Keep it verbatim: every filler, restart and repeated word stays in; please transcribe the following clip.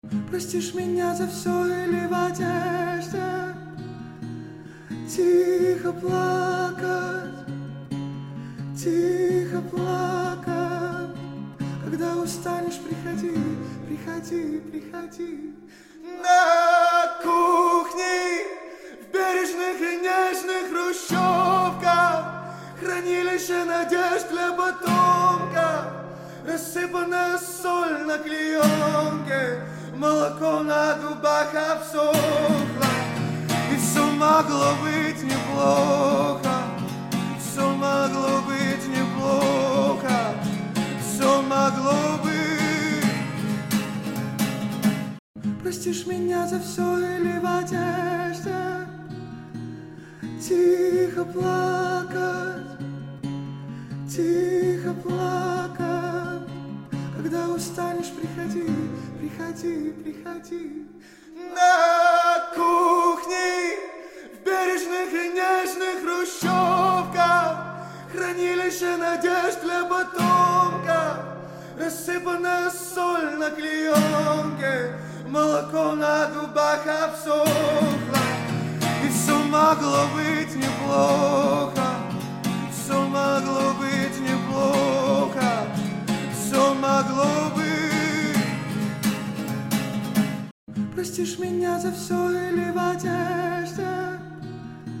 Простишь меня за все или в одежде тихо плакать, тихо плакать. Когда устанешь, приходи, приходи, приходи. На кухне, в бережных и нежных хрущевках, хранилище надежд для потомка, рассыпанная соль на клеенке, молоко на губах обсохло. И все могло быть неплохо, все могло быть неплохо, все могло быть. Простишь меня за все или в одежде тихо плакать, тихо плакать. Когда устанешь, приходи, приходи, приходи. На кухне, в бережных и нежных хрущевках, хранилище надежд для потомка, рассыпанная соль на клеенке, молоко на губах обсохло. И все могло быть неплохо, все могло быть неплохо, все могло быть. Простишь меня за все или в одежде